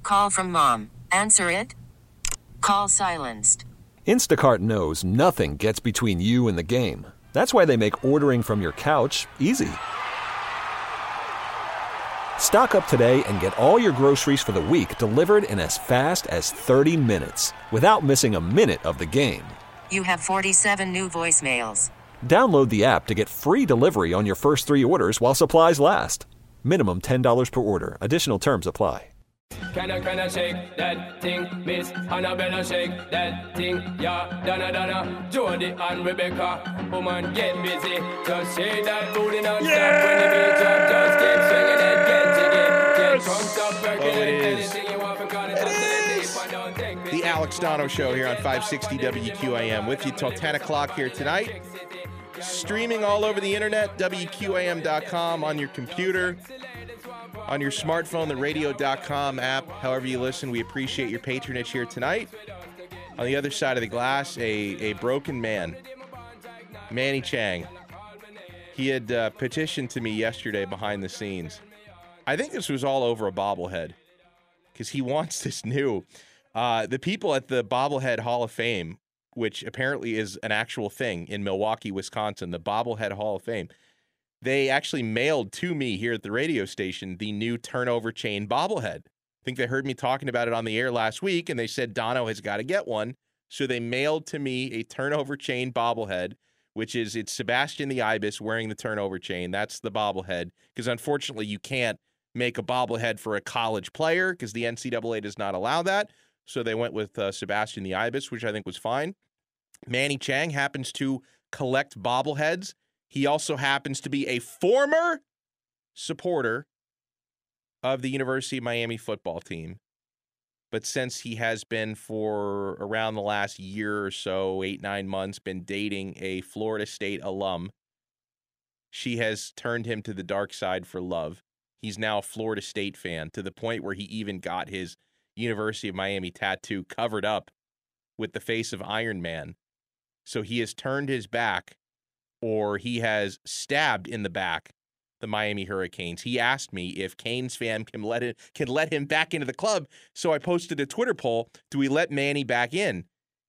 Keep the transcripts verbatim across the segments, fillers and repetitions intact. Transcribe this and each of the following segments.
Call from mom. Answer it. Call silenced. Instacart knows nothing gets between you and the game. That's why they make ordering from your couch easy. Stock up today and get all your groceries for the week delivered in as fast as thirty minutes without missing a minute of the game. You have forty-seven new voicemails. Download the app to get free delivery on your first three orders while supplies last. Minimum ten dollars per order. Additional terms apply. Can I, can I shake that thing, Miss Annabella, shake that thing, yeah, Donna, Donna, Jody and Rebecca, woman, get busy, just shake that booty non-stop, yeah! When the beat drop, just keep swinging it, get jiggy, get drunk up, percolate, anything you want, for God, it's deep, I don't take me. The Alex Dono Show here on five sixty W Q A M, with you till ten o'clock here tonight, streaming all over the internet, W Q A M dot com, on your computer, on your smartphone, the radio dot com app, however you listen. We appreciate your patronage here tonight. On the other side of the glass, a, a broken man, Manny Chang. He had uh, petitioned to me yesterday behind the scenes. I think this was all over a bobblehead because he wants this new. Uh, the people at the Bobblehead Hall of Fame, which apparently is an actual thing in Milwaukee, Wisconsin, the Bobblehead Hall of Fame, they actually mailed to me here at the radio station the new turnover chain bobblehead. I think they heard me talking about it on the air last week, and they said Dono has got to get one. So they mailed to me a turnover chain bobblehead, which is it's Sebastian the Ibis wearing the turnover chain. That's the bobblehead, because unfortunately you can't make a bobblehead for a college player because the N C double A does not allow that. So they went with uh, Sebastian the Ibis, which I think was fine. Manny Chang happens to collect bobbleheads. He also happens to be a former supporter of the University of Miami football team. But since he has been for around the last year or so, eight, nine months, been dating a Florida State alum, she has turned him to the dark side for love. He's now a Florida State fan to the point where he even got his University of Miami tattoo covered up with the face of Iron Man. So he has turned his back, or he has stabbed in the back, the Miami Hurricanes. He asked me if Canes fan can let it can let him back into the club. So I posted a Twitter poll: do we let Manny back in?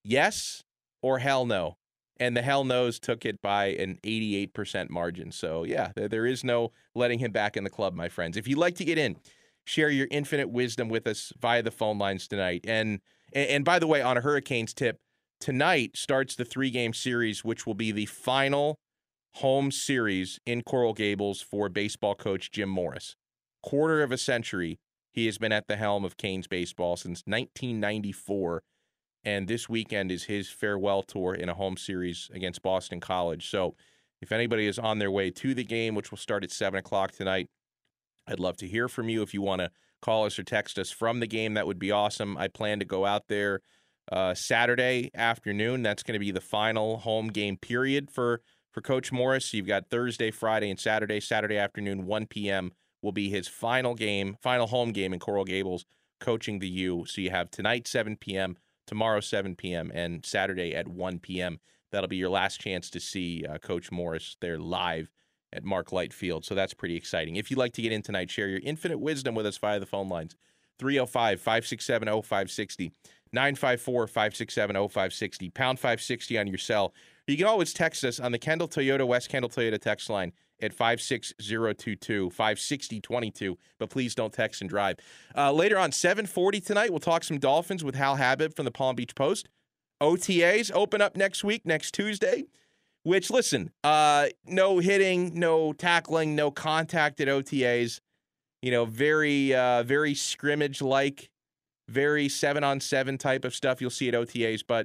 Yes or hell no? And the hell no's took it by an eighty-eight percent margin. So yeah, there is no letting him back in the club, my friends. If you'd like to get in, share your infinite wisdom with us via the phone lines tonight. And and by the way, on a Hurricanes tip, tonight starts the three-game series, which will be the final home series in Coral Gables for baseball coach Jim Morris. Quarter of a century, he has been at the helm of Canes baseball since nineteen ninety-four, and this weekend is his farewell tour in a home series against Boston College. So if anybody is on their way to the game, which will start at seven o'clock tonight, I'd love to hear from you. If you want to call us or text us from the game, that would be awesome. I plan to go out there Uh, Saturday afternoon. That's going to be the final home game period for, for Coach Morris. You've got Thursday, Friday, and Saturday. Saturday afternoon, one p.m. will be his final game, final home game in Coral Gables, coaching the U. So you have tonight, seven p.m., tomorrow, seven p.m., and Saturday at one p.m. That'll be your last chance to see uh, Coach Morris there live at Mark Light Field. So that's pretty exciting. If you'd like to get in tonight, share your infinite wisdom with us via the phone lines. three oh five, five six seven, oh five six oh, nine five four, five six seven, oh five six oh, pound five sixty on your cell. You can always text us on the Kendall Toyota, West Kendall Toyota text line at five six zero two two, five six oh, two two, but please don't text and drive. Uh, later on, seven forty tonight, we'll talk some Dolphins with Hal Habib from the Palm Beach Post. O T As open up next week, next Tuesday, which, listen, uh, no hitting, no tackling, no contact at O T As. You know, very, uh, very scrimmage-like, very seven-on-seven type of stuff you'll see at O T As. But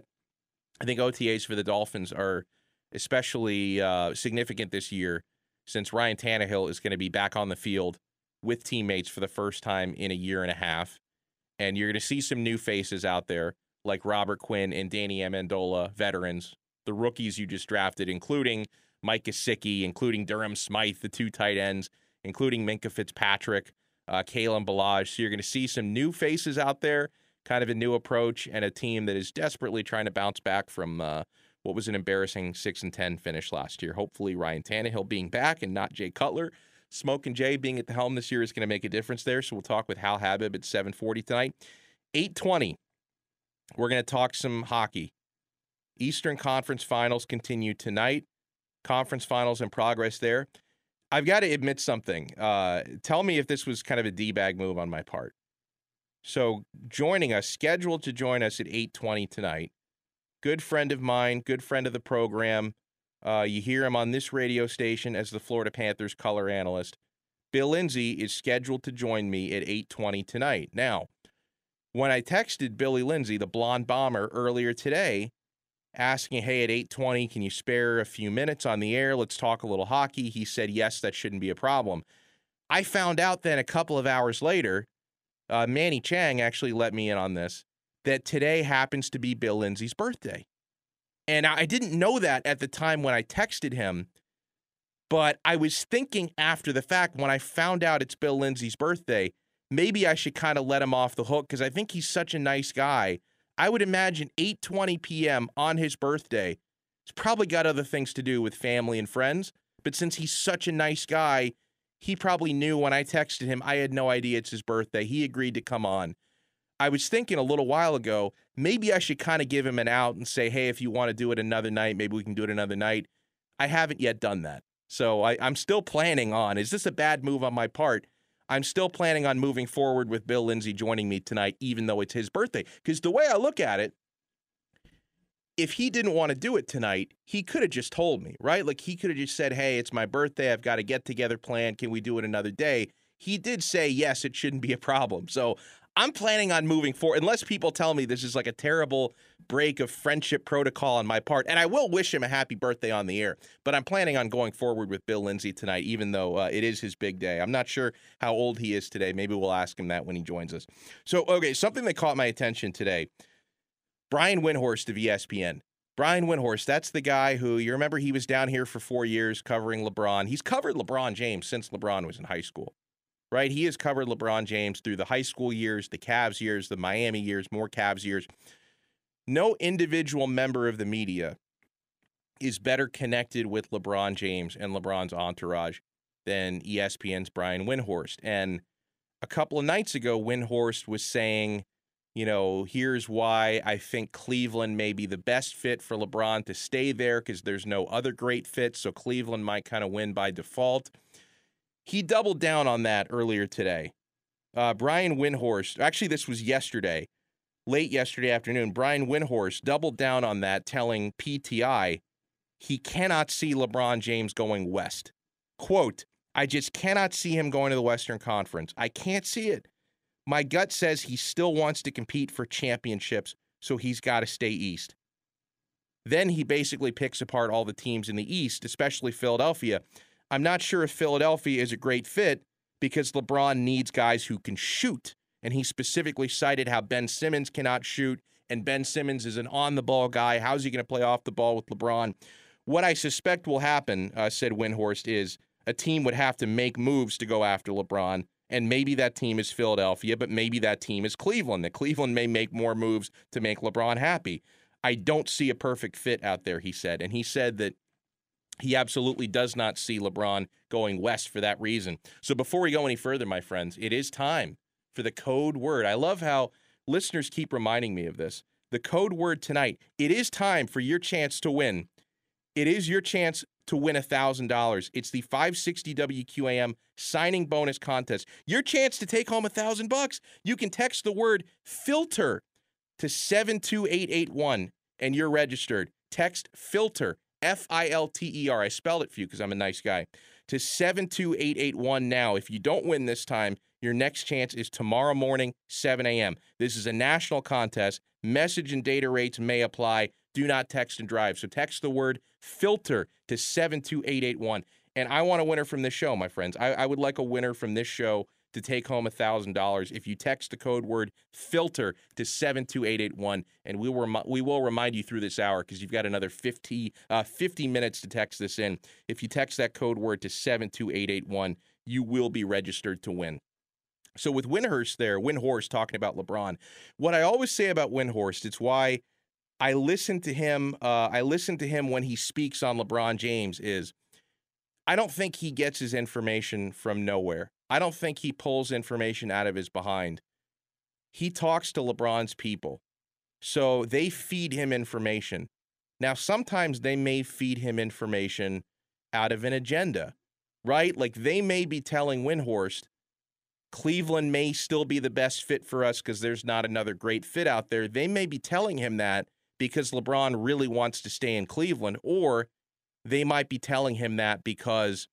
I think O T As for the Dolphins are especially uh, significant this year since Ryan Tannehill is going to be back on the field with teammates for the first time in a year and a half. And you're going to see some new faces out there like Robert Quinn and Danny Amendola, veterans, the rookies you just drafted, including Mike Gesicki, including Durham Smythe, the two tight ends, including Minkah Fitzpatrick, uh, Kalen Ballage. So you're going to see some new faces out there, kind of a new approach, and a team that is desperately trying to bounce back from uh, what was an embarrassing six and ten finish last year. Hopefully Ryan Tannehill being back and not Jay Cutler Smoke and Jay being at the helm this year is going to make a difference there. So we'll talk with Hal Habib at seven forty tonight. eight twenty, we're going to talk some hockey. Eastern Conference Finals continue tonight. Conference Finals in progress there. I've got to admit something. Uh, tell me if this was kind of a D-bag move on my part. So joining us, scheduled to join us at eight twenty tonight, good friend of mine, good friend of the program. Uh, you hear him on this radio station as the Florida Panthers color analyst. Bill Lindsay is scheduled to join me at eight twenty tonight. Now, when I texted Billy Lindsay, the blonde bomber, earlier today, asking, hey, at eight twenty, can you spare a few minutes on the air? Let's talk a little hockey. He said, yes, that shouldn't be a problem. I found out then a couple of hours later, uh, Manny Chang actually let me in on this, that today happens to be Bill Lindsay's birthday. And I didn't know that at the time when I texted him, but I was thinking after the fact when I found out it's Bill Lindsay's birthday, maybe I should kind of let him off the hook because I think he's such a nice guy. I would imagine eight twenty p.m. on his birthday, he's probably got other things to do with family and friends, but since he's such a nice guy, he probably knew when I texted him, I had no idea it's his birthday. He agreed to come on. I was thinking a little while ago, maybe I should kind of give him an out and say, hey, if you want to do it another night, maybe we can do it another night. I haven't yet done that. So I, I'm still planning on, is this a bad move on my part? I'm still planning on moving forward with Bill Lindsay joining me tonight, even though it's his birthday. Because the way I look at it, if he didn't want to do it tonight, he could have just told me, right? Like he could have just said, hey, it's my birthday. I've got a get-together plan. Can we do it another day? He did say, yes, it shouldn't be a problem. So I'm planning on moving forward, unless people tell me this is like a terrible break of friendship protocol on my part. And I will wish him a happy birthday on the air, but I'm planning on going forward with Bill Lindsay tonight, even though uh, it is his big day. I'm not sure how old he is today. Maybe we'll ask him that when he joins us. So, okay, something that caught my attention today. Brian Windhorst of E S P N. Brian Windhorst, that's the guy who, you remember he was down here for four years covering LeBron. He's covered LeBron James since LeBron was in high school, right? He has covered LeBron James through the high school years, the Cavs years, the Miami years, more Cavs years. No individual member of the media is better connected with LeBron James and LeBron's entourage than E S P N's Brian Windhorst. And a couple of nights ago, Windhorst was saying, you know, here's why I think Cleveland may be the best fit for LeBron to stay there because there's no other great fit, so Cleveland might kind of win by default. He doubled down on that earlier today. Uh, Brian Windhorst, actually this was yesterday, late yesterday afternoon, Brian Windhorst doubled down on that, telling P T I he cannot see LeBron James going west. Quote, I just cannot see him going to the Western Conference. I can't see it. My gut says he still wants to compete for championships, so he's got to stay East. Then he basically picks apart all the teams in the East, especially Philadelphia. I'm not sure if Philadelphia is a great fit because LeBron needs guys who can shoot. And he specifically cited how Ben Simmons cannot shoot, and Ben Simmons is an on-the-ball guy. How's he going to play off the ball with LeBron? What I suspect will happen, uh, said Windhorst, is a team would have to make moves to go after LeBron. And maybe that team is Philadelphia, but maybe that team is Cleveland. That Cleveland may make more moves to make LeBron happy. I don't see a perfect fit out there, he said. And he said that he absolutely does not see LeBron going west for that reason. So before we go any further, my friends, it is time for the code word. I love how listeners keep reminding me of this. The code word tonight, it is time for your chance to win. It is your chance to win one thousand dollars. It's the five sixty W Q A M signing bonus contest. Your chance to take home one thousand bucks. You can text the word filter to seven two eight eight one and you're registered. Text filter, F I L T E R. I spelled it for you because I'm a nice guy. To seven two eight eight one now. If you don't win this time, your next chance is tomorrow morning, seven a.m. This is a national contest. Message and data rates may apply. Do not text and drive. So text the word filter to seven two eight eight one. And I want a winner from this show, my friends. I, I would like a winner from this show to take home one thousand dollars if you text the code word filter to seven two eight eight one. And we will, remi- we will remind you through this hour because you've got another fifty, uh, fifty minutes to text this in. If you text that code word to seven two eight eight one, you will be registered to win. So with Windhorst there, Windhorst talking about LeBron, what I always say about Windhorst, it's why I listen to him. Uh, I listen to him when he speaks on LeBron James. Is I don't think he gets his information from nowhere. I don't think he pulls information out of his behind. He talks to LeBron's people. So they feed him information. Now, sometimes they may feed him information out of an agenda, right? Like they may be telling Windhorst, Cleveland may still be the best fit for us because there's not another great fit out there. They may be telling him that because LeBron really wants to stay in Cleveland, or they might be telling him that because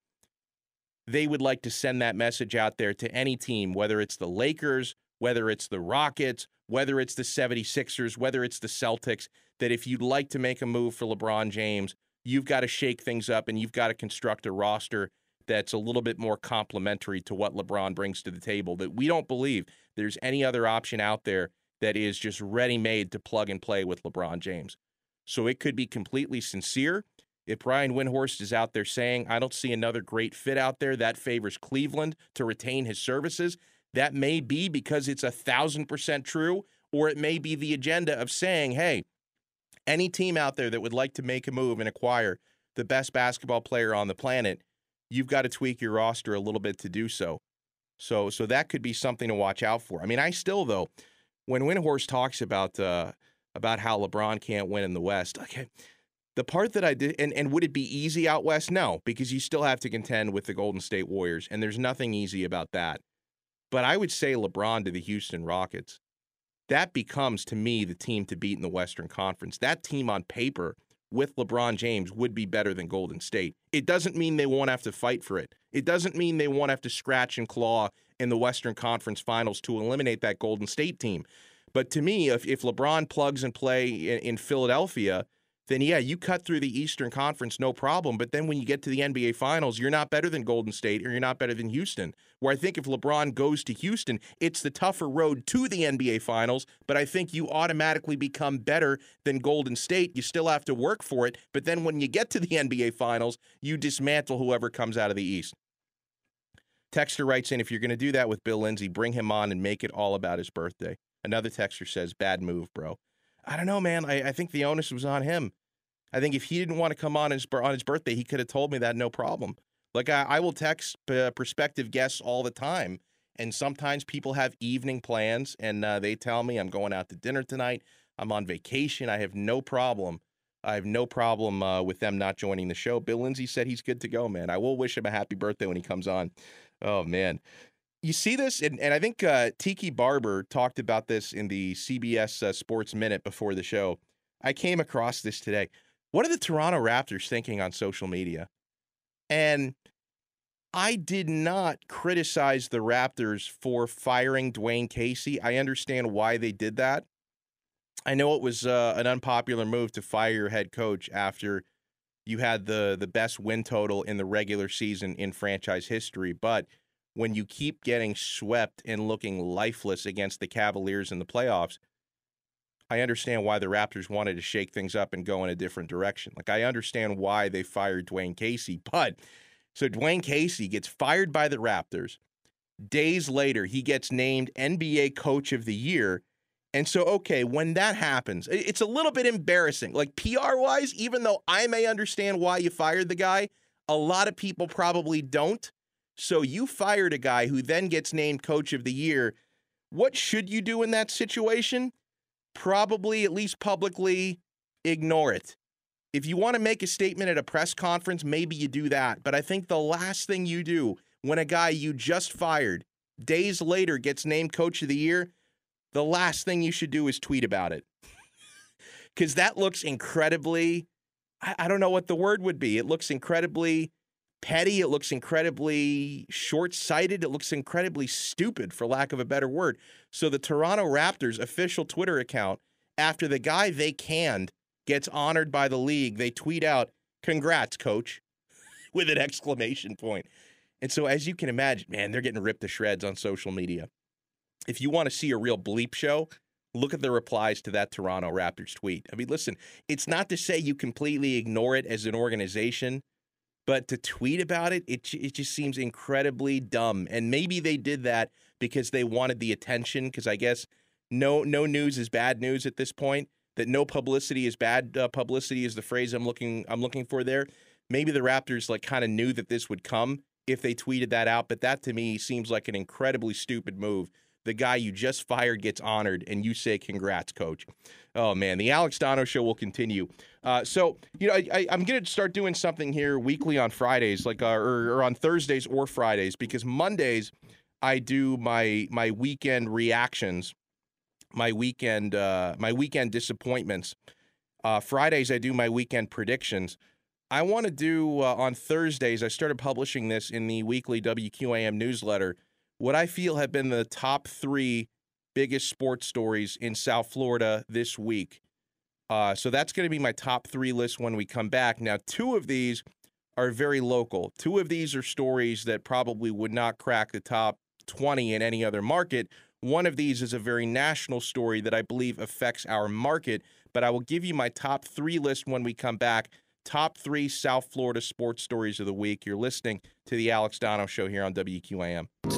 they would like to send that message out there to any team, whether it's the Lakers, whether it's the Rockets, whether it's the seventy-sixers, whether it's the Celtics, that if you'd like to make a move for LeBron James, you've got to shake things up and you've got to construct a roster that's a little bit more complementary to what LeBron brings to the table, that we don't believe there's any other option out there that is just ready-made to plug and play with LeBron James. So it could be completely sincere. If Brian Windhorst is out there saying, I don't see another great fit out there, that favors Cleveland to retain his services, that may be because it's a thousand percent true, or it may be the agenda of saying, hey, any team out there that would like to make a move and acquire the best basketball player on the planet, you've got to tweak your roster a little bit to do so. So so that could be something to watch out for. I mean, I still, though, when Windhorst talks about uh, about how LeBron can't win in the West, okay, the part that I did, and, and would it be easy out West? No, because you still have to contend with the Golden State Warriors, and there's nothing easy about that. But I would say LeBron to the Houston Rockets, that becomes, to me, the team to beat in the Western Conference. That team on paper with LeBron James would be better than Golden State. It doesn't mean they won't have to fight for it. It doesn't mean they won't have to scratch and claw in the Western Conference Finals to eliminate that Golden State team. But to me, if, if LeBron plugs and play in, in Philadelphia, then yeah, you cut through the Eastern Conference, no problem. But then when you get to the N B A Finals, you're not better than Golden State or you're not better than Houston. Where I think if LeBron goes to Houston, it's the tougher road to the N B A Finals, but I think you automatically become better than Golden State. You still have to work for it, but then when you get to the N B A Finals, you dismantle whoever comes out of the East. Texter writes in, if you're going to do that with Bill Lindsay, bring him on and make it all about his birthday. Another texter says, bad move, bro. I don't know, man. I, I think the onus was on him. I think if he didn't want to come on his, on his birthday, he could have told me that, no problem. Like, I, I will text uh, prospective guests all the time, and sometimes people have evening plans, and uh, they tell me, I'm going out to dinner tonight, I'm on vacation, I have no problem. I have no problem uh, with them not joining the show. Bill Lindsay said he's good to go, man. I will wish him a happy birthday when he comes on. Oh, man. You see this, and, and I think uh, Tiki Barber talked about this in the C B S uh, Sports Minute before the show. I came across this today. What are the Toronto Raptors thinking on social media? And I did not criticize the Raptors for firing Dwayne Casey. I understand why they did that. I know it was uh, an unpopular move to fire your head coach after you had the, the best win total in the regular season in franchise history, but when you keep getting swept and looking lifeless against the Cavaliers in the playoffs, I understand why the Raptors wanted to shake things up and go in a different direction. Like, I understand why they fired Dwayne Casey, but so Dwayne Casey gets fired by the Raptors. Days later, he gets named N B A Coach of the Year. And so, okay, when that happens, it's a little bit embarrassing. Like, P R-wise, even though I may understand why you fired the guy, a lot of people probably don't. So you fired a guy who then gets named Coach of the Year. What should you do in that situation? Probably, at least publicly, ignore it. If you want to make a statement at a press conference, maybe you do that. But I think the last thing you do when a guy you just fired days later gets named Coach of the Year, the last thing you should do is tweet about it. Because that looks incredibly, I, I don't know what the word would be. It looks incredibly petty. It looks incredibly short-sighted. It looks incredibly stupid, for lack of a better word. So the Toronto Raptors official Twitter account, after the guy they canned gets honored by the league, they tweet out, "Congrats, coach," with an exclamation point. And so as you can imagine, man, they're getting ripped to shreds on social media. If you want to see a real bleep show, look at the replies to that Toronto Raptors tweet. I mean, listen, it's not to say you completely ignore it as an organization, but to tweet about it, it, it just seems incredibly dumb. And maybe they did that because they wanted the attention, because I guess no no news is bad news at this point, that no publicity is bad uh, publicity is the phrase I'm looking I'm looking for there. maybe the Raptors like kind of knew that this would come if they tweeted that out, but that to me seems like an incredibly stupid move. The guy you just fired gets honored, and you say, congrats, coach. Oh, man, the Alex Dono Show will continue. Uh, so, you know, I, I, I'm going to start doing something here weekly on Fridays, like uh, or, or on Thursdays or Fridays, because Mondays I do my my weekend reactions, my weekend uh, my weekend disappointments. Uh, Fridays I do my weekend predictions. I want to do uh, on Thursdays, I started publishing this in the weekly W Q A M newsletter, what I feel have been the top three biggest sports stories in South Florida this week. Uh, so that's going to be my top three list when we come back. Now, two of these are very local. Two of these are stories that probably would not crack the top twenty in any other market. One of these is a very national story that I believe affects our market, but I will give you my top three list when we come back. Top three South Florida sports stories of the week. You're listening to the Alex Dono Show here on W Q A M. Yeah,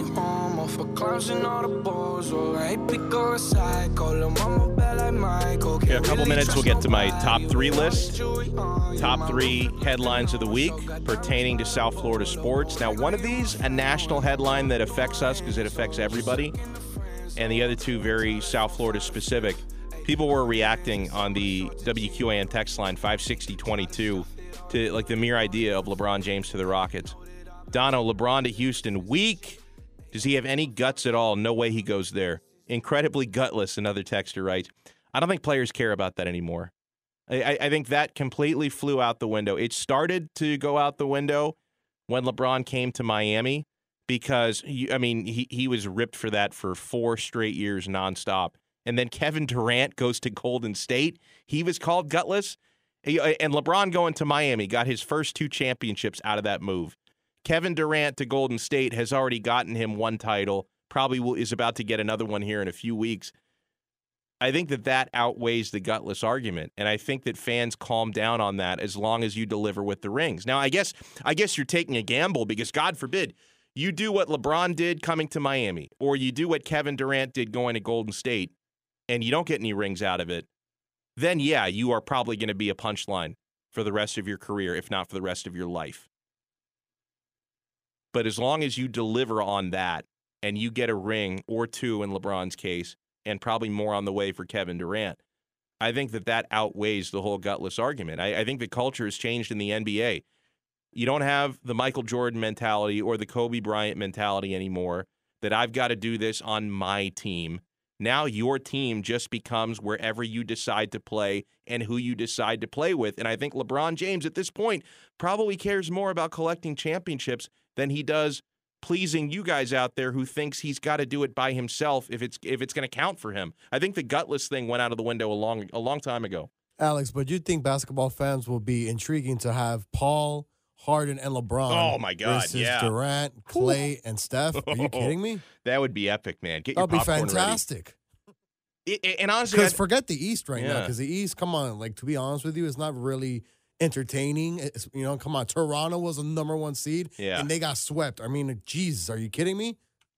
a couple minutes, we'll get to my top three list. Top three headlines of the week pertaining to South Florida sports. Now, one of these, a national headline that affects us because it affects everybody, and the other two very South Florida specific. People were reacting on the W Q A N text line five sixty twenty-two to like the mere idea of LeBron James to the Rockets. Dono, LeBron to Houston, weak. Does he have any guts at all? No way he goes there. Incredibly gutless, another texter writes. I don't think players care about that anymore. I, I think that completely flew out the window. It started to go out the window when LeBron came to Miami because, he, I mean, he, he was ripped for that for four straight years nonstop. And then Kevin Durant goes to Golden State. He was called gutless. And LeBron going to Miami got his first two championships out of that move. Kevin Durant to Golden State has already gotten him one title, probably will, is about to get another one here in a few weeks. I think that that outweighs the gutless argument, and I think that fans calm down on that as long as you deliver with the rings. Now, I guess I guess you're taking a gamble because, God forbid, you do what LeBron did coming to Miami, or you do what Kevin Durant did going to Golden State, and you don't get any rings out of it, then, yeah, you are probably going to be a punchline for the rest of your career, if not for the rest of your life. But as long as you deliver on that and you get a ring or two in LeBron's case, and probably more on the way for Kevin Durant, I think that that outweighs the whole gutless argument. I, I think the culture has changed in the N B A. You don't have the Michael Jordan mentality or the Kobe Bryant mentality anymore that I've got to do this on my team. Now your team just becomes wherever you decide to play and who you decide to play with. And I think LeBron James at this point probably cares more about collecting championships than he does pleasing you guys out there who thinks he's got to do it by himself if it's if it's going to count for him. I think the gutless thing went out of the window a long a long time ago. Alex, but you think basketball fans will be intriguing to have Paul, Harden, and LeBron oh my God, versus yeah. Durant, Clay, and Steph? Are you kidding me? That would be epic, man. Get your That'd be popcorn fantastic. ready. It, and honestly, because forget the East right yeah. now. Because the East, come on, like to be honest with you, it's not really entertaining. It's, you know, come on. Toronto was a number one seed, yeah. and they got swept. I mean, Jesus, are you kidding me?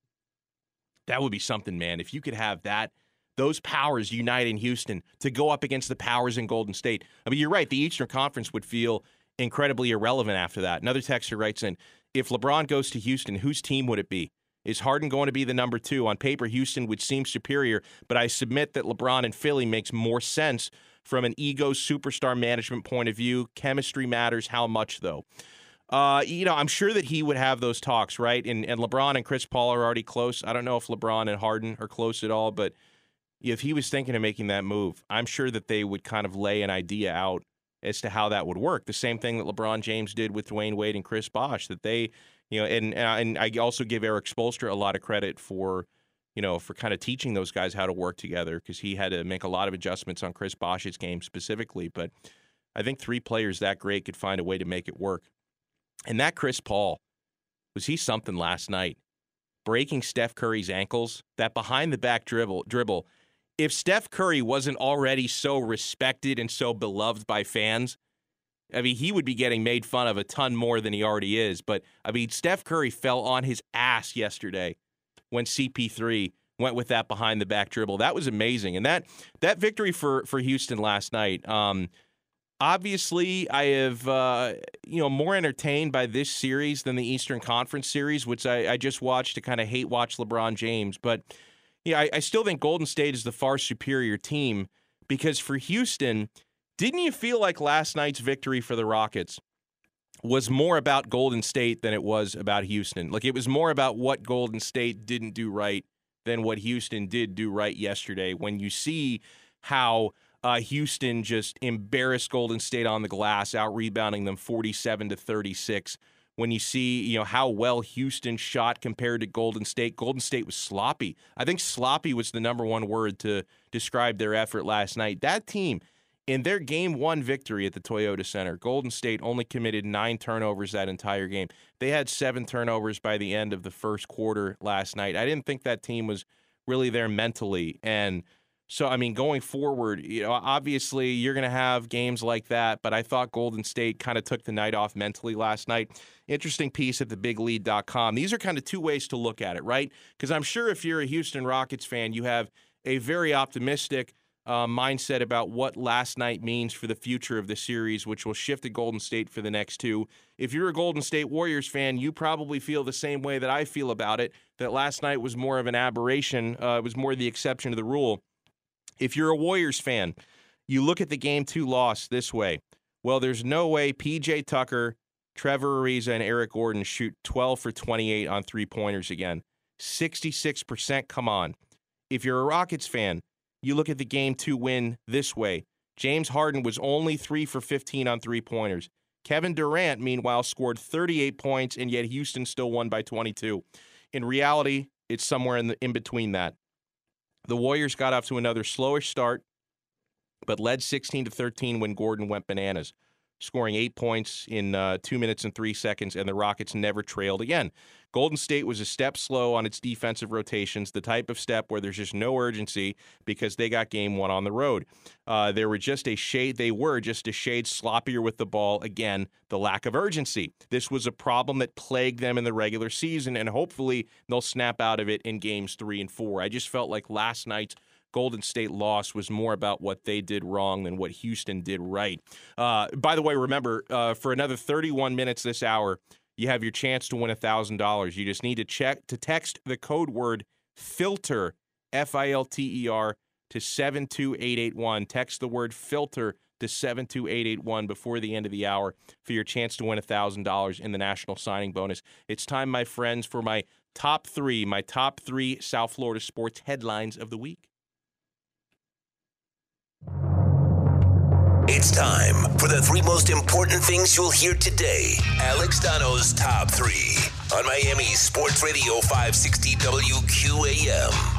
That would be something, man. If you could have that, those powers unite in Houston to go up against the powers in Golden State. I mean, you're right. The Eastern Conference would feel incredibly irrelevant after that. Another texter writes in, if LeBron goes to Houston, whose team would it be? Is Harden going to be the number two? On paper, Houston would seem superior, but I submit that LeBron in Philly makes more sense from an ego superstar management point of view. Chemistry matters. How much, though? Uh, you know, I'm sure that he would have those talks, right? And, and LeBron and Chris Paul are already close. I don't know if LeBron and Harden are close at all, but if he was thinking of making that move, I'm sure that they would kind of lay an idea out as to how that would work. The same thing that LeBron James did with Dwayne Wade and Chris Bosh, that they, you know, and and I also give Eric Spoelstra a lot of credit for, you know, for kind of teaching those guys how to work together because he had to make a lot of adjustments on Chris Bosh's game specifically. But I think three players that great could find a way to make it work. And that Chris Paul, was he something last night? Breaking Steph Curry's ankles, that behind-the-back dribble, dribble. If Steph Curry wasn't already so respected and so beloved by fans, I mean, he would be getting made fun of a ton more than he already is. But, I mean, Steph Curry fell on his ass yesterday when C P three went with that behind-the-back dribble. That was amazing. And that that victory for, for Houston last night, um, Obviously, I have, uh, you know, more entertained by this series than the Eastern Conference series, which I, I just watched to kind of hate watch LeBron James. But, yeah, I, I still think Golden State is the far superior team because for Houston, didn't you feel like last night's victory for the Rockets was more about Golden State than it was about Houston? Like, it was more about what Golden State didn't do right than what Houston did do right yesterday. When you see how uh, Houston just embarrassed Golden State on the glass, out-rebounding them forty-seven to thirty-six. When you see, you know, how well Houston shot compared to Golden State, Golden State was sloppy. I think sloppy was the number one word to describe their effort last night. That team, in their game one victory at the Toyota Center, Golden State only committed nine turnovers that entire game. They had seven turnovers by the end of the first quarter last night. I didn't think that team was really there mentally. And so, I mean, going forward, you know, obviously you're going to have games like that, but I thought Golden State kind of took the night off mentally last night. Interesting piece at the big lead dot com. These are kind of two ways to look at it, right? Because I'm sure if you're a Houston Rockets fan, you have a very optimistic uh, mindset about what last night means for the future of the series, which will shift to Golden State for the next two. If you're a Golden State Warriors fan, you probably feel the same way that I feel about it, that last night was more of an aberration. Uh, it was more the exception to the rule. If you're a Warriors fan, you look at the game two loss this way. Well, there's no way P J Tucker, Trevor Ariza, and Eric Gordon shoot twelve for twenty-eight on three-pointers again. sixty-six percent, come on. If you're a Rockets fan, you look at the game two win this way. James Harden was only three for fifteen on three-pointers. Kevin Durant, meanwhile, scored thirty-eight points, and yet Houston still won by twenty-two. In reality, it's somewhere in the in between that. The Warriors got off to another slowish start, but led sixteen to thirteen when Gordon went bananas, scoring eight points in uh, two minutes and three seconds, and the Rockets never trailed again. Golden State was a step slow on its defensive rotations, the type of step where there's just no urgency because they got game one on the road. Uh, they were just a shade. They were just a shade sloppier with the ball. Again, the lack of urgency. This was a problem that plagued them in the regular season, and hopefully they'll snap out of it in games three and four. I just felt like last night's Golden State loss was more about what they did wrong than what Houston did right. Uh, by the way, remember, uh, for another thirty-one minutes this hour, you have your chance to win one thousand dollars. You just need to check to text the code word FILTER, F I L T E R, to seven two eight eight one. Text the word FILTER to seven two eight eight one before the end of the hour for your chance to win one thousand dollars in the National Signing Bonus. It's time, my friends, for my top three, my top three South Florida sports headlines of the week. It's time for the three most important things you'll hear today. Alex Dono's Top three on Miami's Sports Radio five sixty W Q A M.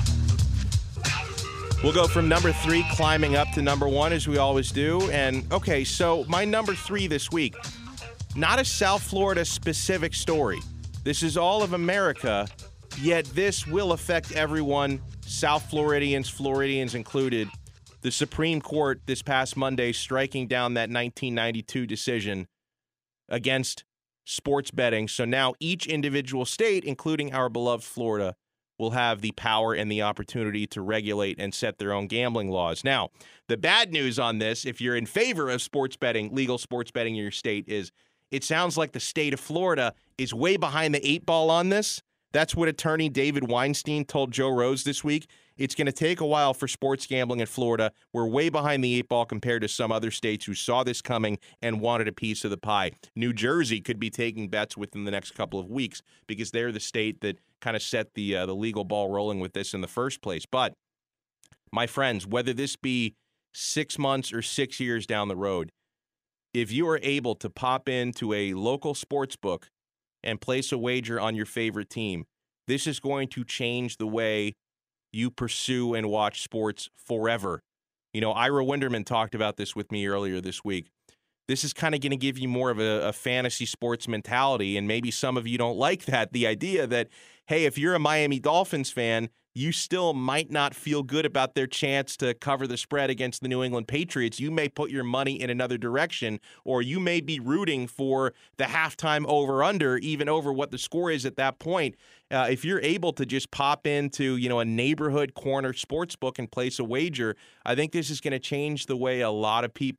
We'll go from number three climbing up to number one, as we always do. And, okay, so my number three this week, not a South Florida specific story. This is all of America, yet this will affect everyone, South Floridians, Floridians included. The Supreme Court this past Monday striking down that nineteen ninety-two decision against sports betting. So now each individual state, including our beloved Florida, will have the power and the opportunity to regulate and set their own gambling laws. Now, the bad news on this, if you're in favor of sports betting, legal sports betting in your state, is it sounds like the state of Florida is way behind the eight ball on this. That's what attorney David Weinstein told Joe Rose this week. It's going to take a while for sports gambling in Florida. We're way behind the eight ball compared to some other states who saw this coming and wanted a piece of the pie. New Jersey could be taking bets within the next couple of weeks because they're the state that kind of set the uh, the legal ball rolling with this in the first place. But, my friends, whether this be six months or six years down the road, if you are able to pop into a local sports book and place a wager on your favorite team, this is going to change the way you pursue and watch sports forever. You know, Ira Winderman talked about this with me earlier this week. This is kind of going to give you more of a, a fantasy sports mentality, and maybe some of you don't like that. The idea that, hey, if you're a Miami Dolphins fan, you still might not feel good about their chance to cover the spread against the New England Patriots. You may put your money in another direction, or you may be rooting for the halftime over-under, even over what the score is at that point. Uh, if you're able to just pop into, you know, a neighborhood corner sports book and place a wager, I think this is going to change the way a lot of people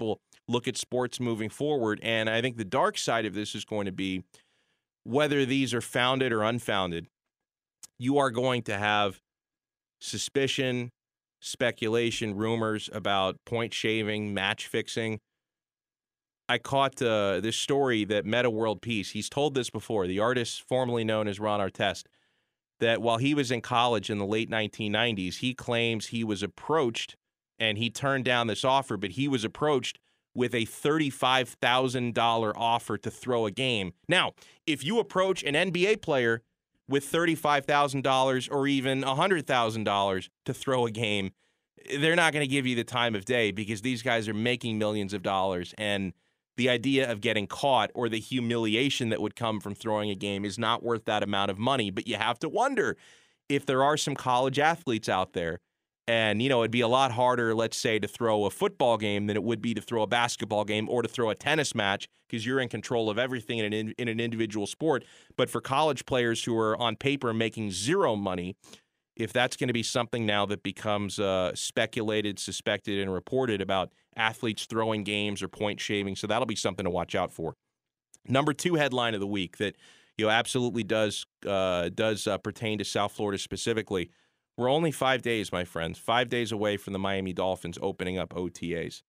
look at sports moving forward. And I think the dark side of this is going to be whether these are founded or unfounded. You are going to have suspicion, speculation, rumors about point shaving, match fixing. I caught uh, this story that Meta World Peace, he's told this before, the artist formerly known as Ron Artest, that while he was in college in the late nineteen nineties, he claims he was approached, and he turned down this offer, but he was approached with a thirty-five thousand dollars offer to throw a game. Now, if you approach an N B A player with thirty-five thousand dollars or even one hundred thousand dollars to throw a game, they're not going to give you the time of day because these guys are making millions of dollars, and the idea of getting caught or the humiliation that would come from throwing a game is not worth that amount of money. But you have to wonder if there are some college athletes out there. And, you know, it'd be a lot harder, let's say, to throw a football game than it would be to throw a basketball game or to throw a tennis match because you're in control of everything in an, in an individual sport. But for college players who are on paper making zero money, if that's going to be something now that becomes uh, speculated, suspected, and reported about athletes throwing games or point shaving, so that'll be something to watch out for. Number two headline of the week that, you know, absolutely does uh, does uh, pertain to South Florida specifically. We're only five days, my friends, five days away from the Miami Dolphins opening up O T As.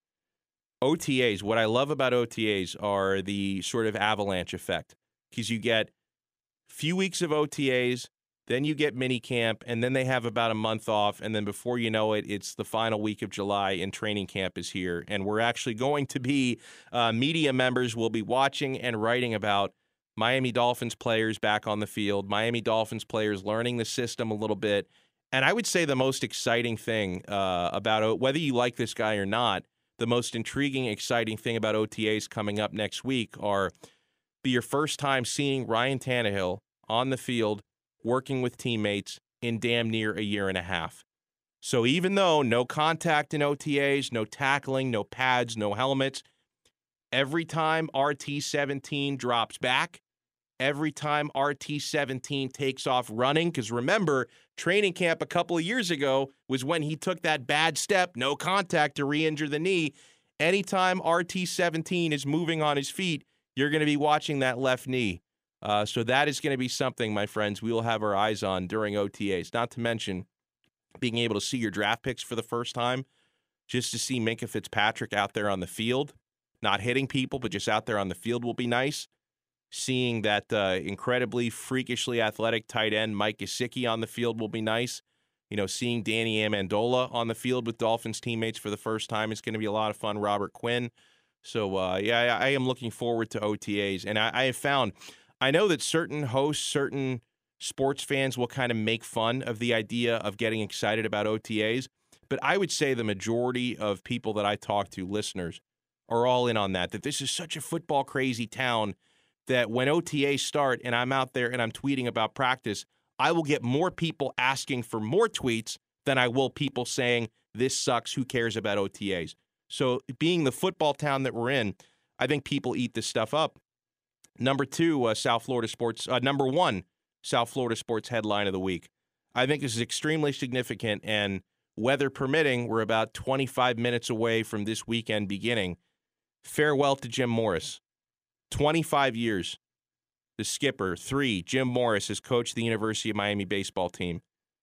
O T As, what I love about O T As are the sort of avalanche effect because you get few weeks of O T As, then you get mini camp, and then they have about a month off, and then before you know it, it's the final week of July, and training camp is here. And we're actually going to be, uh, media members will be watching and writing about Miami Dolphins players back on the field, Miami Dolphins players learning the system a little bit. And I would say the most exciting thing uh, about, whether you like this guy or not, the most intriguing, exciting thing about O T As coming up next week are be your first time seeing Ryan Tannehill on the field working with teammates in damn near a year and a half. So even though no contact in O T As, no tackling, no pads, no helmets, every time R T seventeen drops back, every time R T seventeen takes off running, because remember, training camp a couple of years ago was when he took that bad step, no contact, to re-injure the knee. Anytime R T seventeen is moving on his feet, you're going to be watching that left knee. Uh, so that is going to be something, my friends, we will have our eyes on during O T As. Not to mention being able to see your draft picks for the first time, just to see Minkah Fitzpatrick out there on the field, not hitting people, but just out there on the field will be nice. Seeing that uh, incredibly freakishly athletic tight end Mike Gesicki on the field will be nice. You know, seeing Danny Amendola on the field with Dolphins teammates for the first time is going to be a lot of fun. Robert Quinn. So, uh, yeah, I, I am looking forward to O T As. And I, I have found, I know that certain hosts, certain sports fans will kind of make fun of the idea of getting excited about O T As. But I would say the majority of people that I talk to, listeners, are all in on that, that this is such a football crazy town that when O T As start and I'm out there and I'm tweeting about practice, I will get more people asking for more tweets than I will people saying, this sucks, who cares about O T As? So being the football town that we're in, I think people eat this stuff up. Number two, uh, South Florida sports, uh, number one, South Florida sports headline of the week. I think this is extremely significant, and weather permitting, we're about twenty-five minutes away from this weekend beginning. Farewell to Jim Morris. twenty-five years. The skipper, three, Jim Morris, has coached the University of Miami baseball team.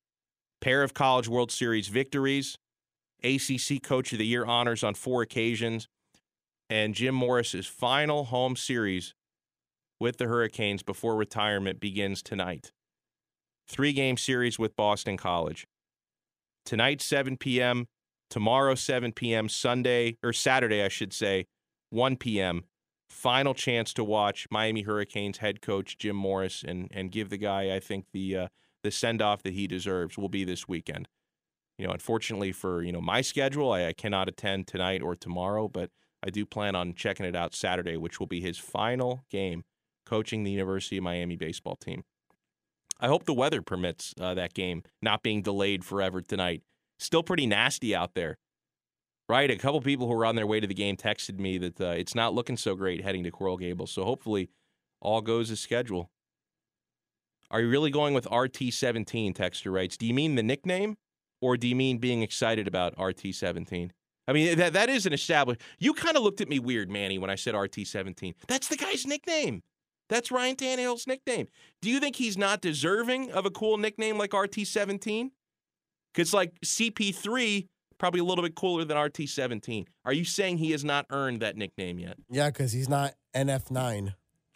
Pair of College World Series victories, A C C Coach of the Year honors on four occasions, and Jim Morris's final home series with the Hurricanes before retirement begins tonight. Three-game series with Boston College. Tonight, seven p.m., tomorrow, seven p.m., Sunday, or Saturday, I should say, one p.m., final chance to watch Miami Hurricanes head coach Jim Morris and and give the guy, I think, the uh, the send-off that he deserves will be this weekend. You know, unfortunately for, you know, my schedule, I, I cannot attend tonight or tomorrow, but I do plan on checking it out Saturday, which will be his final game coaching the University of Miami baseball team. I hope the weather permits uh, that game not being delayed forever tonight. Still pretty nasty out there. Right, a couple people who were on their way to the game texted me that uh, it's not looking so great heading to Coral Gables, so hopefully all goes as scheduled. Are you really going with R T seventeen, texter writes? Do you mean the nickname, or do you mean being excited about R T seventeen? I mean, that that is an established. You kind of looked at me weird, Manny, when I said R T seventeen. That's the guy's nickname. That's Ryan Tannehill's nickname. Do you think he's not deserving of a cool nickname like R T seventeen? Because, like, C P three, probably a little bit cooler than R T seventeen. Are you saying he has not earned that nickname yet? Yeah, because he's not N F nine.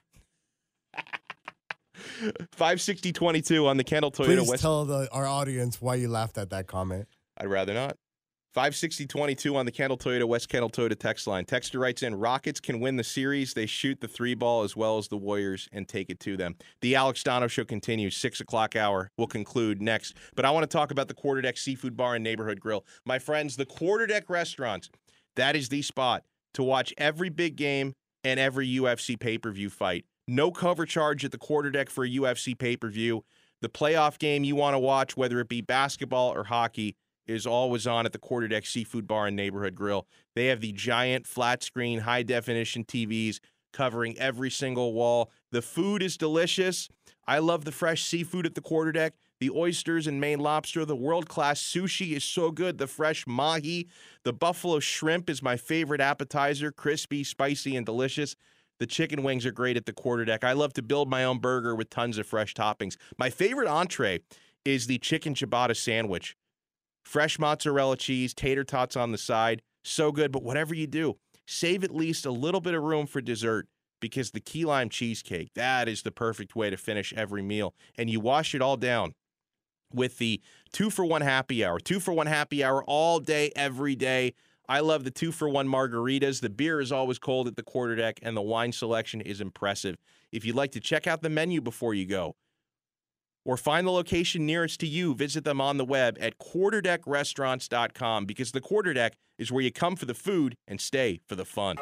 five sixty twenty-two on the Kendall Toyota Please West. tell the, our audience why you laughed at that comment. I'd rather not. five sixty twenty-two on the Kendall Toyota West Kendall Toyota text line. Texter writes in, Rockets can win the series. They shoot the three ball as well as the Warriors and take it to them. The Alex Dono Show continues. six o'clock hour will conclude next. But I want to talk about the Quarterdeck Seafood Bar and Neighborhood Grill. My friends, the Quarterdeck Restaurants, that is the spot to watch every big game and every U F C pay-per-view fight. No cover charge at the Quarterdeck for a U F C pay-per-view. The playoff game you want to watch, whether it be basketball or hockey, is always on at the Quarterdeck Seafood Bar and Neighborhood Grill. They have the giant flat-screen, high-definition T Vs covering every single wall. The food is delicious. I love the fresh seafood at the Quarterdeck. The oysters and Maine lobster, the world-class sushi is so good. The fresh mahi, the buffalo shrimp is my favorite appetizer, crispy, spicy, and delicious. The chicken wings are great at the Quarterdeck. I love to build my own burger with tons of fresh toppings. My favorite entree is the chicken ciabatta sandwich. Fresh mozzarella cheese, tater tots on the side. So good, but whatever you do, save at least a little bit of room for dessert because the key lime cheesecake, that is the perfect way to finish every meal. And you wash it all down with the two-for-one happy hour. Two-for-one happy hour all day, every day. I love the two-for-one margaritas. The beer is always cold at the Quarterdeck, and the wine selection is impressive. If you'd like to check out the menu before you go, or find the location nearest to you, visit them on the web at quarterdeck restaurants dot com because the Quarterdeck is where you come for the food and stay for the fun.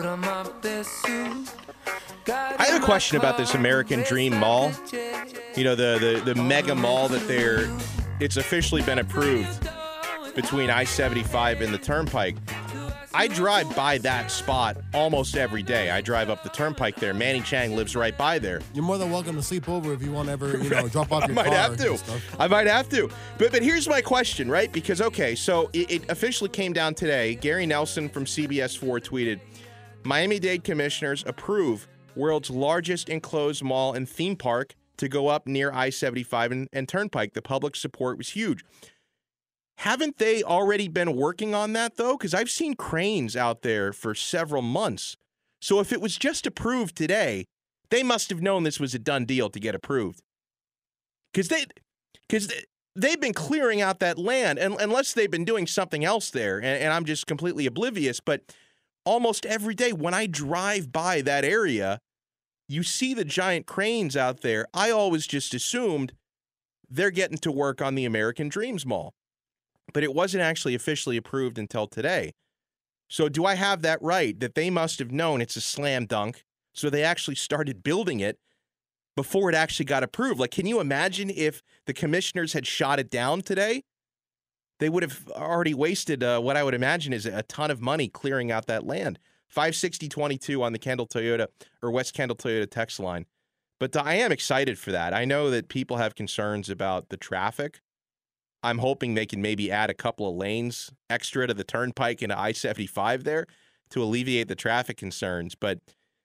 I have a question about this American Dream Mall. You know, the, the, the mega mall that they're, it's officially been approved between I seventy-five and the Turnpike. I drive by that spot almost every day. I drive up the Turnpike there. Manny Chang lives right by there. You're more than welcome to sleep over if you want to ever, you know, drop off your car. I might have to. I might have to. But but here's my question, right? Because, okay, so it, it officially came down today. Gary Nelson from C B S four tweeted, Miami-Dade commissioners approve world's largest enclosed mall and theme park to go up near I seventy-five and, and Turnpike. The public support was huge. Haven't they already been working on that, though? Because I've seen cranes out there for several months. So if it was just approved today, they must have known this was a done deal to get approved. Because they, because they, they've been clearing out that land, and unless they've been doing something else there, and, and I'm just completely oblivious, but almost every day when I drive by that area, you see the giant cranes out there. I always just assumed they're getting to work on the American Dreams Mall. But it wasn't actually officially approved until today. So do I have that right, that they must have known it's a slam dunk, so they actually started building it before it actually got approved? Like, can you imagine if the commissioners had shot it down today? They would have already wasted uh, what I would imagine is a ton of money clearing out that land. five sixty twenty-two on the Kendall Toyota or West Kendall Toyota text line. But I am excited for that. I know that people have concerns about the traffic. I'm hoping they can maybe add a couple of lanes extra to the Turnpike and I seventy-five there to alleviate the traffic concerns. But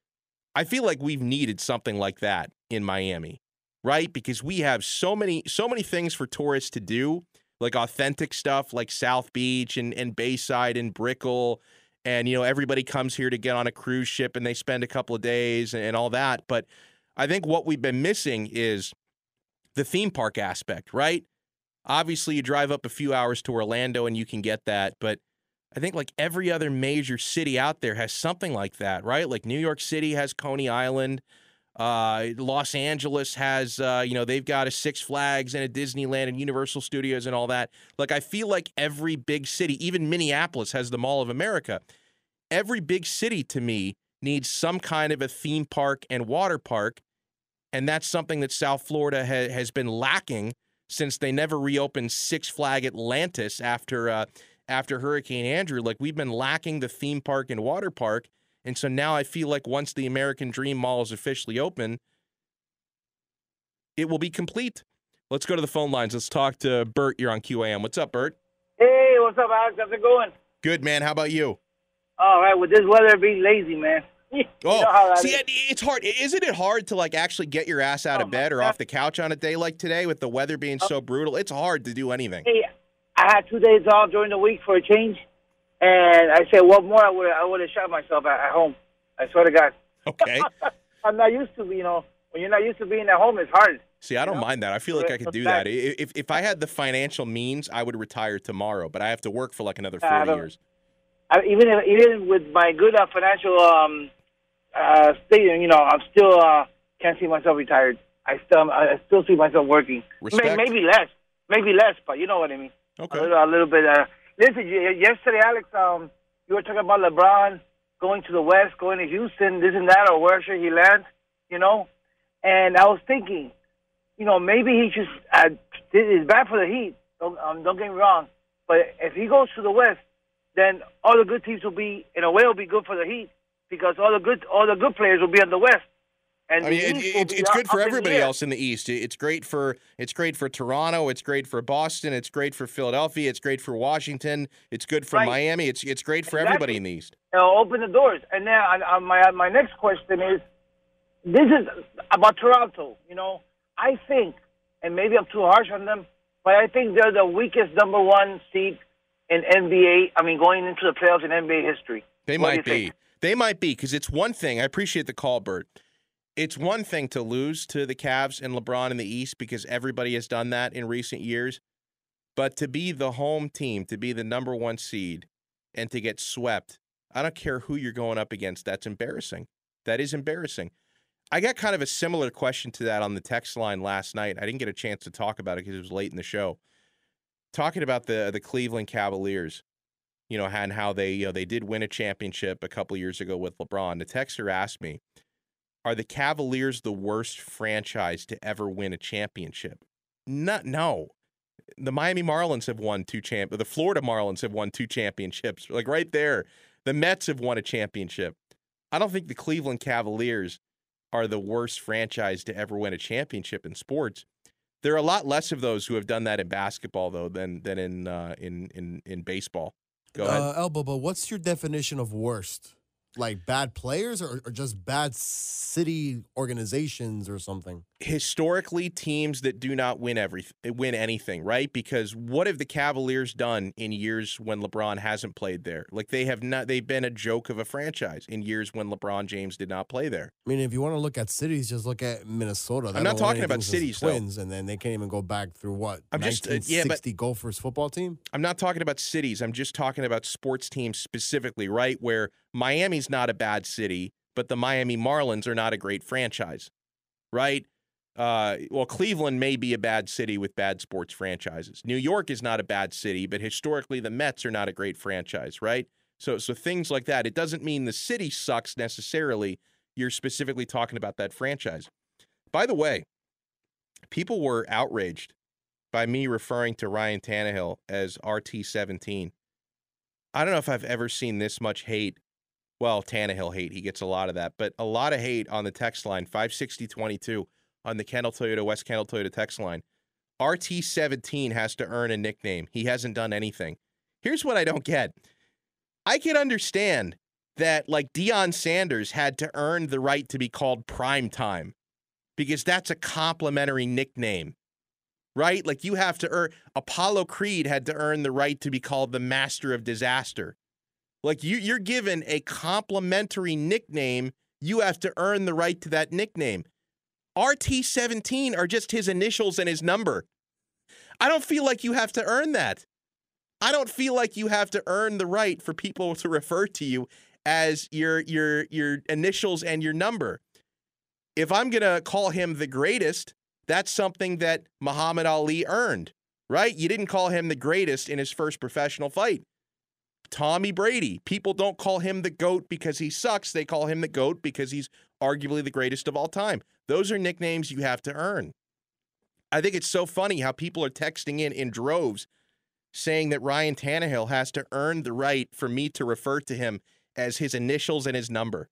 I feel like we've needed something like that in Miami, right? Because we have so many, so many things for tourists to do, like authentic stuff like South Beach and, and Bayside and Brickell. And, you know, everybody comes here to get on a cruise ship and they spend a couple of days and, and all that. But I think what we've been missing is the theme park aspect, right? Obviously, you drive up a few hours to Orlando and you can get that, but I think like every other major city out there has something like that, right? Like New York City has Coney Island. Uh, Los Angeles has, uh, you know, they've got a Six Flags and a Disneyland and Universal Studios and all that. Like, I feel like every big city, even Minneapolis has the Mall of America. Every big city, to me, needs some kind of a theme park and water park, and that's something that South Florida ha- has been lacking since they never reopened Six Flag Atlantis after uh, after Hurricane Andrew. Like, we've been lacking the theme park and water park, and so now I feel like once the American Dream Mall is officially open, it will be complete. Let's go to the phone lines. Let's talk to Bert. You're on Q A M. What's up, Bert? Hey, what's up, Alex? How's it going? Good, man. How about you? All right, with this weather being lazy, man. You Oh, know how that see, is. it- it's hard. Isn't it hard to like actually get your ass out Oh, of bed or my off the couch on a day like today with the weather being so brutal? It's hard to do anything. Hey, I had two days off during the week for a change, and I said, what more I would I would have shot myself at, at home. I swear to God. Okay. I'm not used to, you know, when you're not used to being at home, it's hard. See, I don't You know? mind that. I feel like I could do that. I- If if I had the financial means, I would retire tomorrow, but I have to work for like another I forty don't- years. I, even if, even with my good uh, financial um, uh, state, you know, I'm still uh, can't see myself retired. I still I still see myself working. Respect. May, maybe less, maybe less, but you know what I mean. Okay. A little, a little bit. Uh, listen, y- yesterday, Alex, um, you were talking about LeBron going to the West, going to Houston, this and that, or wherever he lands, you know. And I was thinking, you know, maybe he just uh, it's bad for the Heat. Don't um, don't get me wrong, but if he goes to the West, then all the good teams will be, in a way, will be good for the Heat because all the good all the good players will be on the West. And I the mean, it, East will it's be it's up- good for up in the everybody air. else in the East. It- It's great for it's great for Toronto. It's great for Boston. It's great for Philadelphia. It's great for Washington. It's good for Right. Miami. It's it's great for Exactly. everybody in the East. It'll open the doors. And now, uh, uh, my my next question is, this is about Toronto. You know, I think, and maybe I'm too harsh on them, but I think they're the weakest number one seed in N B A. I mean, going into the playoffs in N B A history. They What do might you be. think? They might be because it's one thing. I appreciate the call, Bert. It's one thing to lose to the Cavs and LeBron in the East because everybody has done that in recent years. But to be the home team, to be the number one seed, and to get swept, I don't care who you're going up against. That's embarrassing. That is embarrassing. I got kind of a similar question to that on the text line last night. I didn't get a chance to talk about it because it was late in the show. Talking about the the Cleveland Cavaliers, you know, and how they you know they did win a championship a couple years ago with LeBron. The texter asked me, "Are the Cavaliers the worst franchise to ever win a championship?" Not no. The Miami Marlins have won two champ. The Florida Marlins have won two championships. Like right there, the Mets have won a championship. I don't think the Cleveland Cavaliers are the worst franchise to ever win a championship in sports. There are a lot less of those who have done that in basketball, though, than than in uh, in in in baseball. Go ahead. Uh, Elbow, but what's your definition of worst? Like bad players or, or just bad city organizations or something? Historically, teams that do not win every win anything, right? Because what have the Cavaliers done in years when LeBron hasn't played there? Like they have not. They've been a joke of a franchise in years when LeBron James did not play there. I mean, if you want to look at cities, just look at Minnesota. They I'm not haven't won talking about anything since cities, the though. Twins, and then they can't even go back through what I'm just, uh, nineteen yeah, but- sixty Gophers football team. I'm not talking about cities. I'm just talking about sports teams specifically, right? Where Miami's not a bad city, but the Miami Marlins are not a great franchise, right? Uh, well, Cleveland may be a bad city with bad sports franchises. New York is not a bad city, but historically the Mets are not a great franchise, right? So, so things like that. It doesn't mean the city sucks necessarily. You're specifically talking about that franchise. By the way, people were outraged by me referring to Ryan Tannehill as R T seventeen. I don't know if I've ever seen this much hate. Well, Tannehill hate. He gets a lot of that, but a lot of hate on the text line, five sixty twenty-two on the Kendall Toyota, West Kendall Toyota text line. R T seventeen has to earn a nickname. He hasn't done anything. Here's what I don't get. I can understand that like Deion Sanders had to earn the right to be called Prime Time because that's a complimentary nickname, right? Like you have to earn, Apollo Creed had to earn the right to be called the Master of Disaster. Like you, you're given a complimentary nickname, you have to earn the right to that nickname. R T seventeen are just his initials and his number. I don't feel like you have to earn that. I don't feel like you have to earn the right for people to refer to you as your your your initials and your number. If I'm going to call him the greatest, that's something that Muhammad Ali earned, right? You didn't call him the greatest in his first professional fight. Tommy Brady, people don't call him the GOAT because he sucks. They call him the GOAT because he's arguably the greatest of all time. Those are nicknames you have to earn. I think it's so funny how people are texting in in droves saying that Ryan Tannehill has to earn the right for me to refer to him as his initials and his number.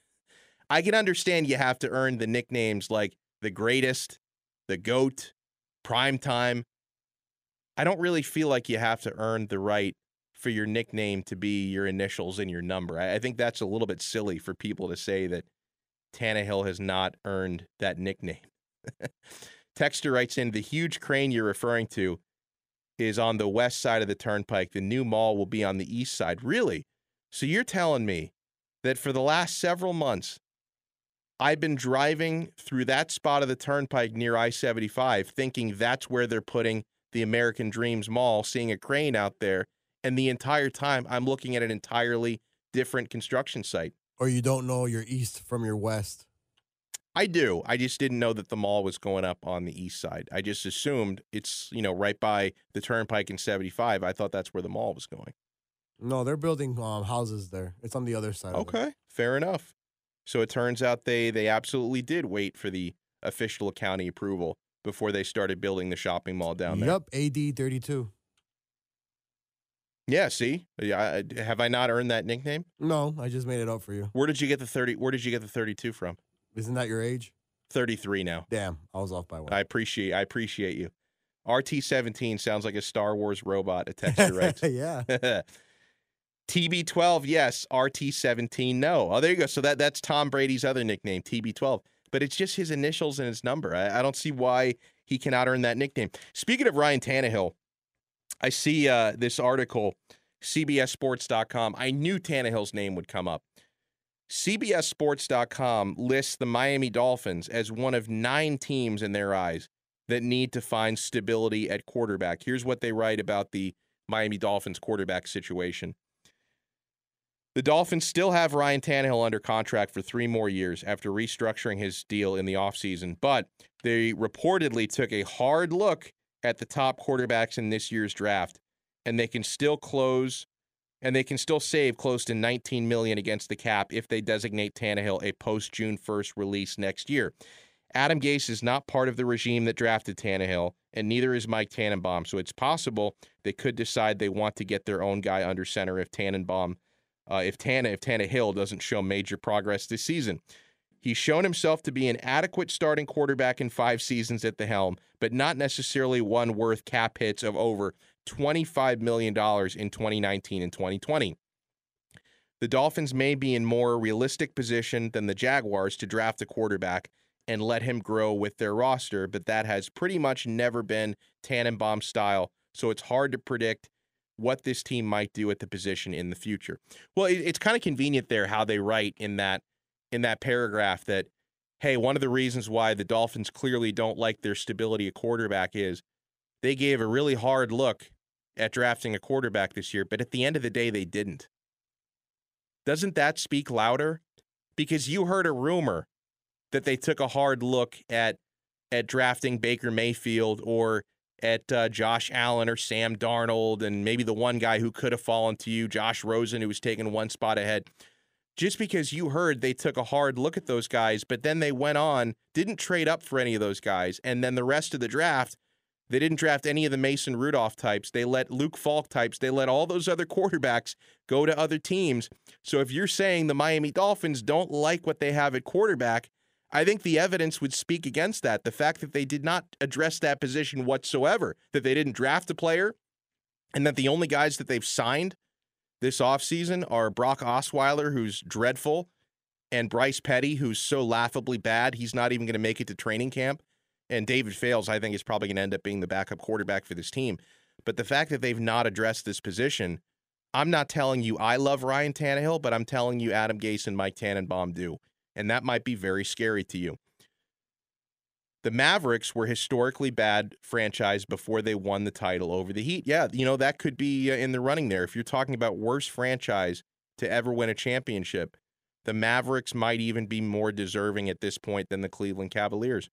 I can understand you have to earn the nicknames like the greatest, the GOAT, Primetime. I don't really feel like you have to earn the right for your nickname to be your initials and your number. I, I think that's a little bit silly for people to say that Tannehill has not earned that nickname. Texter writes in, the huge crane you're referring to is on the west side of the turnpike. The new mall will be on the east side. Really? So you're telling me that for the last several months, I've been driving through that spot of the turnpike near I seventy-five thinking that's where they're putting the American Dreams Mall, seeing a crane out there, and the entire time I'm looking at an entirely different construction site. Or you don't know your east from your west. I do. I just didn't know that the mall was going up on the east side. I just assumed it's, you know, right by the turnpike in seventy-five. I thought that's where the mall was going. No, they're building um, houses there. It's on the other side. Okay, fair enough. So it turns out they they absolutely did wait for the official county approval before they started building the shopping mall down there. Yep, A D thirty-two. Yeah, see? I, have I not earned that nickname? No, I just made it up for you. Where did you get the thirty where did you get the thirty-two from? Isn't that your age? thirty-three now. Damn, I was off by one. I appreciate I appreciate you. R T seventeen sounds like a Star Wars robot, a texter writes. Yeah. T B twelve, yes. R T seventeen, no. Oh, there you go. So that, that's Tom Brady's other nickname, T B twelve. But it's just his initials and his number. I, I don't see why he cannot earn that nickname. Speaking of Ryan Tannehill, I see uh, this article, C B S Sports dot com. I knew Tannehill's name would come up. C B S Sports dot com lists the Miami Dolphins as one of nine teams in their eyes that need to find stability at quarterback. Here's what they write about the Miami Dolphins quarterback situation. The Dolphins still have Ryan Tannehill under contract for three more years after restructuring his deal in the offseason, but they reportedly took a hard look at the top quarterbacks in this year's draft, and they can still close and they can still save close to nineteen million dollars against the cap if they designate Tannehill a post-June first release next year. Adam Gase is not part of the regime that drafted Tannehill, and neither is Mike Tannenbaum, so it's possible they could decide they want to get their own guy under center if Tannenbaum Uh, if Tanna, if Tannehill doesn't show major progress this season. He's shown himself to be an adequate starting quarterback in five seasons at the helm, but not necessarily one worth cap hits of over twenty-five million dollars in twenty nineteen and twenty twenty. The Dolphins may be in more realistic position than the Jaguars to draft a quarterback and let him grow with their roster, but that has pretty much never been Tannenbaum's style, so it's hard to predict what this team might do at the position in the future. Well, it, it's kind of convenient there how they write in that in that paragraph that, hey, one of the reasons why the Dolphins clearly don't like their stability at quarterback is they gave a really hard look at drafting a quarterback this year, but at the end of the day, they didn't. Doesn't that speak louder? Because you heard a rumor that they took a hard look at at drafting Baker Mayfield or at uh, Josh Allen or Sam Darnold, and maybe the one guy who could have fallen to you, Josh Rosen, who was taken one spot ahead. Just because you heard they took a hard look at those guys, but then they went on, didn't trade up for any of those guys, and then the rest of the draft, they didn't draft any of the Mason Rudolph types. They let Luke Falk types, they let all those other quarterbacks go to other teams. So if you're saying the Miami Dolphins don't like what they have at quarterback, I think the evidence would speak against that. The fact that they did not address that position whatsoever, that they didn't draft a player, and that the only guys that they've signed this offseason are Brock Osweiler, who's dreadful, and Bryce Petty, who's so laughably bad, he's not even going to make it to training camp. And David Fales, I think, is probably going to end up being the backup quarterback for this team. But the fact that they've not addressed this position, I'm not telling you I love Ryan Tannehill, but I'm telling you Adam Gase and Mike Tannenbaum do. And that might be very scary to you. The Mavericks were historically bad franchise before they won the title over the Heat. Yeah, you know, that could be in the running there. If you're talking about worst franchise to ever win a championship, the Mavericks might even be more deserving at this point than the Cleveland Cavaliers.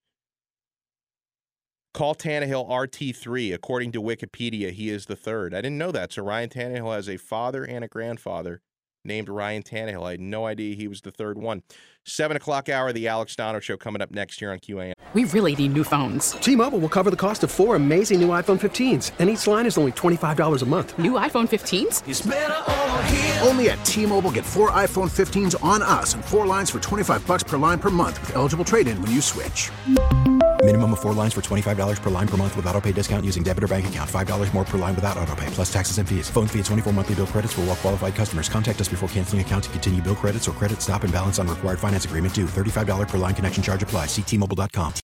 Call Tannehill R T three. According to Wikipedia, he is the third. I didn't know that. So Ryan Tannehill has a father and a grandfather named Ryan Tannehill. I had no idea he was the third one. Seven o'clock hour, the Alex Dono Show coming up next year on Q A M. We really need new phones. T-Mobile will cover the cost of four amazing new iPhone fifteens, and each line is only twenty-five dollars a month. New iPhone fifteens? It's better over here. Only at T-Mobile, get four iPhone fifteens on us and four lines for twenty-five dollars per line per month with eligible trade-in when you switch. Minimum of four lines for twenty-five dollars per line per month with auto pay discount using debit or bank account. five dollars more per line without auto pay, plus taxes and fees. Phone fee at twenty-four monthly bill credits for well qualified customers. Contact us before canceling account to continue bill credits or credit stop and balance on required finance agreement due. thirty-five dollars per line connection charge applies. See T Mobile dot com.